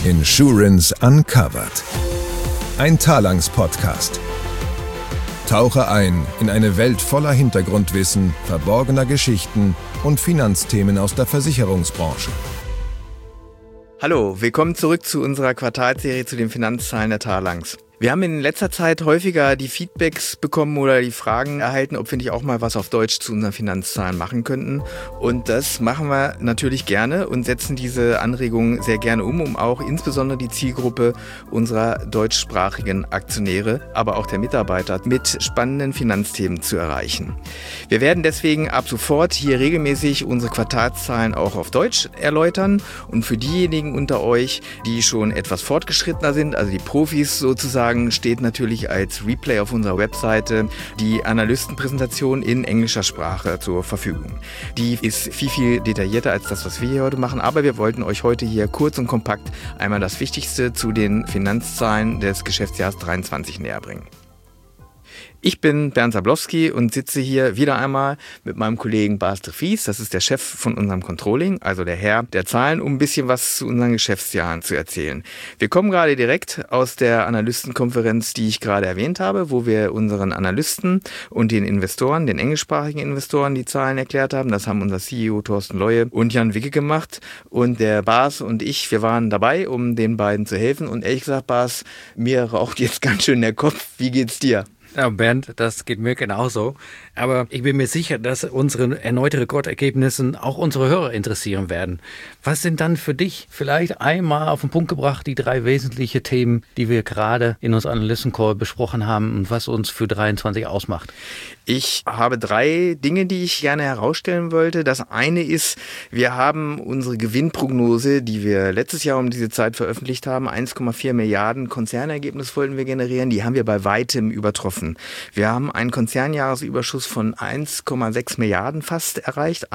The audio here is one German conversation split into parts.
Insurance Uncovered. Ein Talanx-Podcast. Tauche ein in eine Welt voller Hintergrundwissen, verborgener Geschichten und Finanzthemen aus der Versicherungsbranche. Hallo, willkommen zurück zu unserer Quartalsserie zu den Finanzzahlen der Talanx. Wir haben in letzter Zeit häufiger die Feedbacks bekommen oder die Fragen erhalten, ob wir nicht auch mal was auf Deutsch zu unseren Finanzzahlen machen könnten. Und das machen wir natürlich gerne und setzen diese Anregungen sehr gerne um auch insbesondere die Zielgruppe unserer deutschsprachigen Aktionäre, aber auch der Mitarbeiter mit spannenden Finanzthemen zu erreichen. Wir werden deswegen ab sofort hier regelmäßig unsere Quartalszahlen auch auf Deutsch erläutern. Und für diejenigen unter euch, die schon etwas fortgeschrittener sind, also die Profis sozusagen, steht natürlich als Replay auf unserer Webseite die Analystenpräsentation in englischer Sprache zur Verfügung. Die ist viel detaillierter als das, was wir hier heute machen, aber wir wollten euch heute hier kurz und kompakt einmal das Wichtigste zu den Finanzzahlen des Geschäftsjahres 23 näher bringen. Ich bin Bernd Sablowski und sitze hier wieder einmal mit meinem Kollegen Bas de Vries. Das ist der Chef von unserem Controlling, also der Herr der Zahlen, um ein bisschen was zu unseren Geschäftsjahren zu erzählen. Wir kommen gerade direkt aus der Analystenkonferenz, die ich gerade erwähnt habe, wo wir unseren Analysten und den Investoren, den englischsprachigen Investoren, die Zahlen erklärt haben. Das haben unser CEO Thorsten Leue und Jan Wicke gemacht. Und der Bas und ich, wir waren dabei, um den beiden zu helfen. Und ehrlich gesagt, Bas, mir raucht jetzt ganz schön der Kopf. Wie geht's dir? Ja, Bernd, das geht mir genauso. Aber ich bin mir sicher, dass unsere erneute Rekordergebnisse auch unsere Hörer interessieren werden. Was sind dann für dich vielleicht einmal auf den Punkt gebracht die 3 wesentlichen Themen, die wir gerade in unserem Analysten-Call besprochen haben und was uns für 23 ausmacht? Ich habe 3 Dinge, die ich gerne herausstellen wollte. Das eine ist, wir haben unsere Gewinnprognose, die wir letztes Jahr um diese Zeit veröffentlicht haben, 1,4 Milliarden Konzernergebnis wollten wir generieren, die haben wir bei weitem übertroffen. Wir haben einen Konzernjahresüberschuss von 1,6 Milliarden fast erreicht,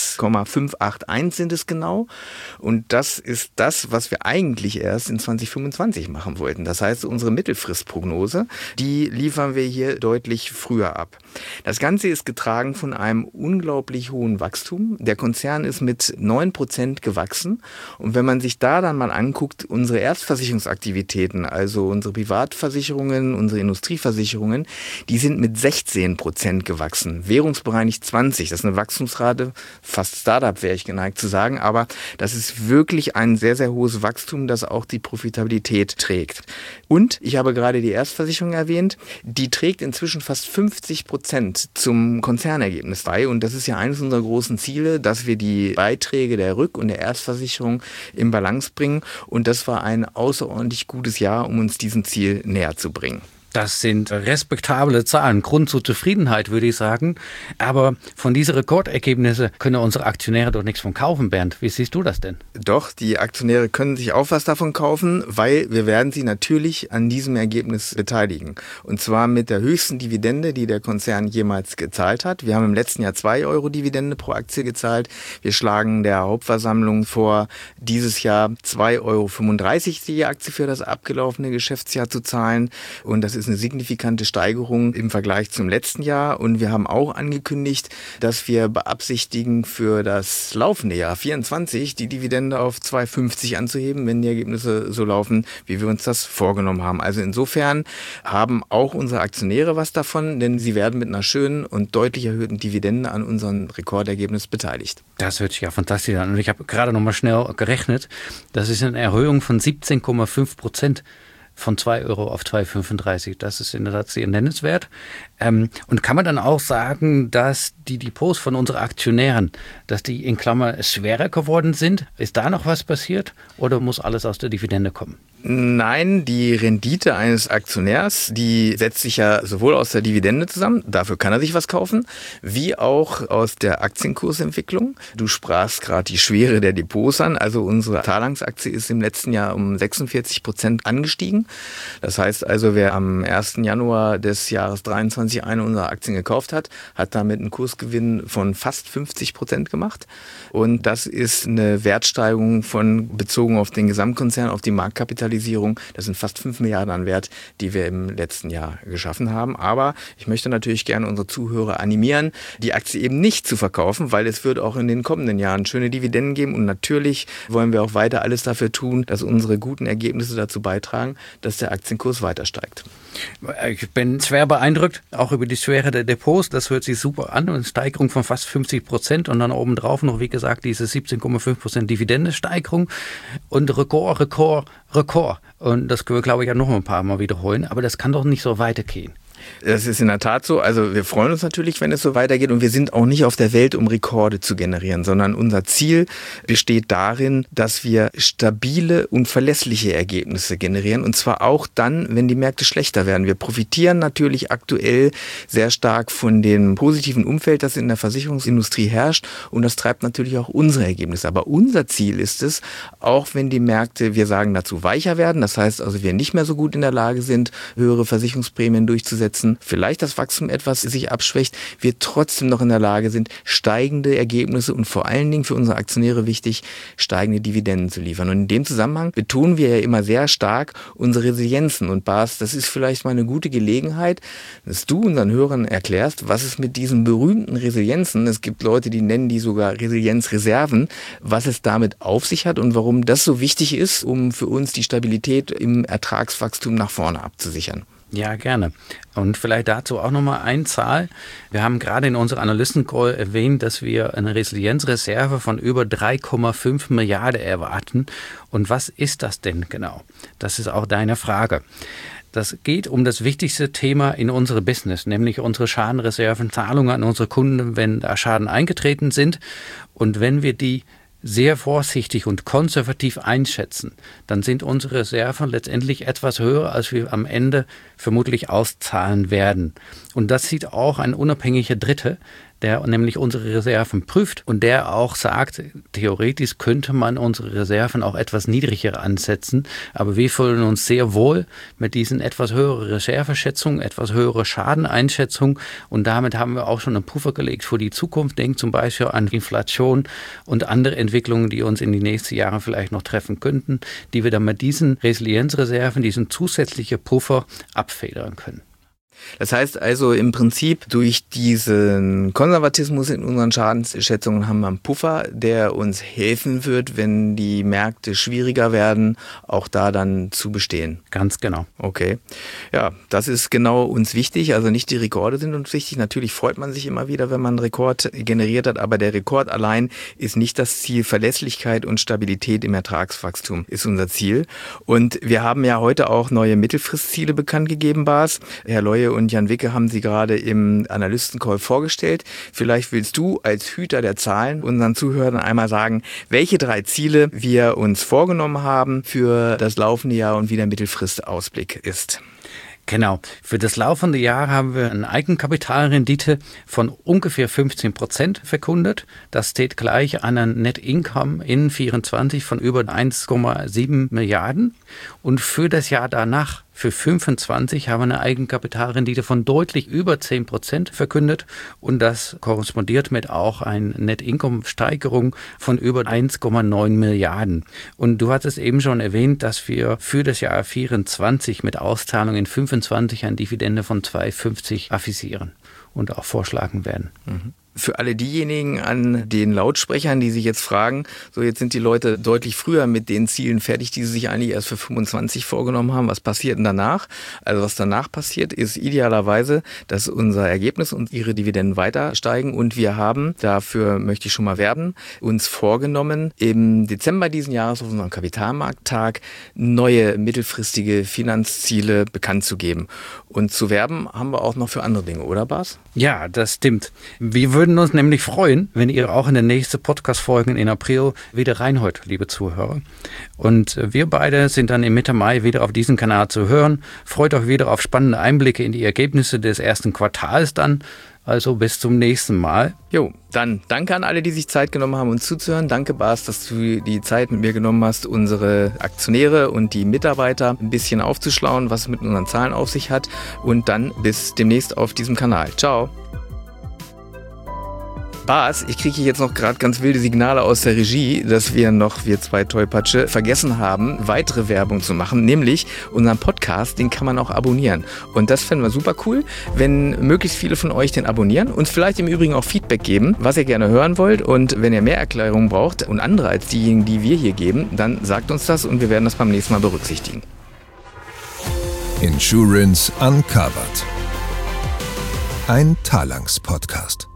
1,581 sind es genau. Und das ist das, was wir eigentlich erst in 2025 machen wollten. Das heißt, unsere Mittelfristprognose, die liefern wir hier deutlich früher ab. Das Ganze ist getragen von einem unglaublich hohen Wachstum. Der Konzern ist mit 9% gewachsen. Und wenn man sich da dann mal anguckt, unsere Erstversicherungsaktivitäten, also unsere Privatversicherungen, unsere Industrieversicherungen, die sind mit 16% gewachsen. Währungsbereinigt 20%. Das ist eine Wachstumsrate, fast Startup wäre ich geneigt zu sagen. Aber das ist wirklich ein sehr, sehr hohes Wachstum, das auch die Profitabilität trägt. Und ich habe gerade die Erstversicherung erwähnt. Die trägt inzwischen fast 50% zum Konzernergebnis bei. Und das ist ja eines unserer großen Ziele, dass wir die Beiträge der Rück- und der Erstversicherung in Balance bringen. Und das war ein außerordentlich gutes Jahr, um uns diesem Ziel näher zu bringen. Das sind respektable Zahlen, Grund zur Zufriedenheit, würde ich sagen. Aber von diesen Rekordergebnissen können unsere Aktionäre doch nichts von kaufen, Bernd. Wie siehst du das denn? Doch, die Aktionäre können sich auch was davon kaufen, weil wir werden sie natürlich an diesem Ergebnis beteiligen. Und zwar mit der höchsten Dividende, die der Konzern jemals gezahlt hat. Wir haben im letzten Jahr 2 Euro Dividende pro Aktie gezahlt. Wir schlagen der Hauptversammlung vor, dieses Jahr 2,35 Euro die Aktie für das abgelaufene Geschäftsjahr zu zahlen. Und das ist eine signifikante Steigerung im Vergleich zum letzten Jahr. Und wir haben auch angekündigt, dass wir beabsichtigen, für das laufende Jahr 24 die Dividende auf 2,50 anzuheben, wenn die Ergebnisse so laufen, wie wir uns das vorgenommen haben. Also insofern haben auch unsere Aktionäre was davon, denn sie werden mit einer schönen und deutlich erhöhten Dividende an unserem Rekordergebnis beteiligt. Das hört sich ja fantastisch an. Und ich habe gerade noch mal schnell gerechnet. Das ist eine Erhöhung von 17,5%. Von 2 Euro auf 2,35. Das ist in der Tat sehr nennenswert. Und kann man dann auch sagen, dass die Depots von unseren Aktionären, dass die in Klammer schwerer geworden sind? Ist da noch was passiert oder muss alles aus der Dividende kommen? Nein, die Rendite eines Aktionärs, die setzt sich ja sowohl aus der Dividende zusammen, dafür kann er sich was kaufen, wie auch aus der Aktienkursentwicklung. Du sprachst gerade die Schwere der Depots an, also unsere Talanx-Aktie ist im letzten Jahr um 46% angestiegen. Das heißt also, wer am 1. Januar des Jahres 23 2020 eine unserer Aktien gekauft hat damit einen Kursgewinn von fast 50% gemacht. Und das ist eine Wertsteigerung bezogen auf den Gesamtkonzern, auf die Marktkapitalisierung. Das sind fast 5 Milliarden an Wert, die wir im letzten Jahr geschaffen haben. Aber ich möchte natürlich gerne unsere Zuhörer animieren, die Aktie eben nicht zu verkaufen, weil es wird auch in den kommenden Jahren schöne Dividenden geben. Und natürlich wollen wir auch weiter alles dafür tun, dass unsere guten Ergebnisse dazu beitragen, dass der Aktienkurs weiter steigt. Ich bin schwer beeindruckt, auch über die Schwere der Depots. Das hört sich super an. Eine Steigerung von fast 50% und dann obendrauf noch, wie gesagt, diese 17,5% Dividendesteigerung und Rekord. Und das können wir, glaube ich, ja noch ein paar Mal wiederholen. Aber das kann doch nicht so weitergehen. Das ist in der Tat so. Also wir freuen uns natürlich, wenn es so weitergeht und wir sind auch nicht auf der Welt, um Rekorde zu generieren, sondern unser Ziel besteht darin, dass wir stabile und verlässliche Ergebnisse generieren und zwar auch dann, wenn die Märkte schlechter werden. Wir profitieren natürlich aktuell sehr stark von dem positiven Umfeld, das in der Versicherungsindustrie herrscht und das treibt natürlich auch unsere Ergebnisse. Aber unser Ziel ist es, auch wenn die Märkte, wir sagen dazu, weicher werden, das heißt also, wir nicht mehr so gut in der Lage sind, höhere Versicherungsprämien durchzusetzen, vielleicht das Wachstum etwas sich abschwächt, wir trotzdem noch in der Lage sind, steigende Ergebnisse und vor allen Dingen für unsere Aktionäre wichtig, steigende Dividenden zu liefern. Und in dem Zusammenhang betonen wir ja immer sehr stark unsere Resilienzen. Und Bas, das ist vielleicht mal eine gute Gelegenheit, dass du unseren Hörern erklärst, was es mit diesen berühmten Resilienzen, es gibt Leute, die nennen die sogar Resilienzreserven, was es damit auf sich hat und warum das so wichtig ist, um für uns die Stabilität im Ertragswachstum nach vorne abzusichern. Ja, gerne. Und vielleicht dazu auch nochmal eine Zahl. Wir haben gerade in unserer Analysten-Call erwähnt, dass wir eine Resilienzreserve von über 3,5 Milliarden erwarten. Und was ist das denn genau? Das ist auch deine Frage. Das geht um das wichtigste Thema in unserem Business, nämlich unsere Schadenreserven, Zahlungen an unsere Kunden, wenn da Schaden eingetreten sind. Und wenn wir die sehr vorsichtig und konservativ einschätzen, dann sind unsere Reserven letztendlich etwas höher, als wir am Ende vermutlich auszahlen werden. Und das sieht auch ein unabhängiger Dritte, der nämlich unsere Reserven prüft und der auch sagt, theoretisch könnte man unsere Reserven auch etwas niedriger ansetzen, aber wir fühlen uns sehr wohl mit diesen etwas höheren Reserveschätzungen, etwas höhere Schadeneinschätzung und damit haben wir auch schon einen Puffer gelegt für die Zukunft. Denkt zum Beispiel an Inflation und andere Entwicklungen, die uns in die nächsten Jahre vielleicht noch treffen könnten, die wir dann mit diesen Resilienzreserven, diesen zusätzlichen Puffer abfedern können. Das heißt also im Prinzip, durch diesen Konservatismus in unseren Schadensschätzungen haben wir einen Puffer, der uns helfen wird, wenn die Märkte schwieriger werden, auch da dann zu bestehen. Ganz genau. Okay. Ja, das ist genau uns wichtig. Also nicht die Rekorde sind uns wichtig. Natürlich freut man sich immer wieder, wenn man einen Rekord generiert hat, aber der Rekord allein ist nicht das Ziel. Verlässlichkeit und Stabilität im Ertragswachstum ist unser Ziel. Und wir haben ja heute auch neue Mittelfristziele bekannt gegeben, Bas. Herr Leue und Jan Wicke haben sie gerade im Analysten-Call vorgestellt. Vielleicht willst du als Hüter der Zahlen unseren Zuhörern einmal sagen, welche 3 Ziele wir uns vorgenommen haben für das laufende Jahr und wie der Mittelfristausblick ist. Genau. Für das laufende Jahr haben wir eine Eigenkapitalrendite von ungefähr 15% verkündet. Das steht gleich an einem Net Income in 2024 von über 1,7 Milliarden. Und für das Jahr danach, für 2025, haben wir eine Eigenkapitalrendite von deutlich über 10% verkündet. Und das korrespondiert mit auch einer Net-Income-Steigerung von über 1,9 Milliarden. Und du hattest eben schon erwähnt, dass wir für das Jahr 2024 mit Auszahlung in 2025 eine Dividende von 2,50 avisieren und auch vorschlagen werden. Mhm. Für alle diejenigen an den Lautsprechern, die sich jetzt fragen, so jetzt sind die Leute deutlich früher mit den Zielen fertig, die sie sich eigentlich erst für 25 vorgenommen haben. Was passiert denn danach? Also was danach passiert, ist idealerweise, dass unser Ergebnis und ihre Dividenden weiter steigen. Und wir haben, dafür möchte ich schon mal werben, uns vorgenommen, im Dezember diesen Jahres auf unserem Kapitalmarkttag neue mittelfristige Finanzziele bekannt zu geben. Und zu werben haben wir auch noch für andere Dinge, oder Bas? Ja, das stimmt. Wir würden uns nämlich freuen, wenn ihr auch in den nächsten Podcast-Folgen in April wieder reinhört, liebe Zuhörer. Und wir beide sind dann im Mitte Mai wieder auf diesem Kanal zu hören. Freut euch wieder auf spannende Einblicke in die Ergebnisse des ersten Quartals dann. Also bis zum nächsten Mal. Jo, dann danke an alle, die sich Zeit genommen haben, uns zuzuhören. Danke, Bas, dass du die Zeit mit mir genommen hast, unsere Aktionäre und die Mitarbeiter ein bisschen aufzuschlauen, was es mit unseren Zahlen auf sich hat. Und dann bis demnächst auf diesem Kanal. Ciao. Bas, ich kriege jetzt noch gerade ganz wilde Signale aus der Regie, dass wir zwei Tollpatsche, vergessen haben, weitere Werbung zu machen, nämlich unseren Podcast, den kann man auch abonnieren. Und das fänden wir super cool, wenn möglichst viele von euch den abonnieren und vielleicht im Übrigen auch Feedback geben, was ihr gerne hören wollt. Und wenn ihr mehr Erklärungen braucht und andere als diejenigen, die wir hier geben, dann sagt uns das und wir werden das beim nächsten Mal berücksichtigen. Insurance Uncovered. Ein Talanx-Podcast.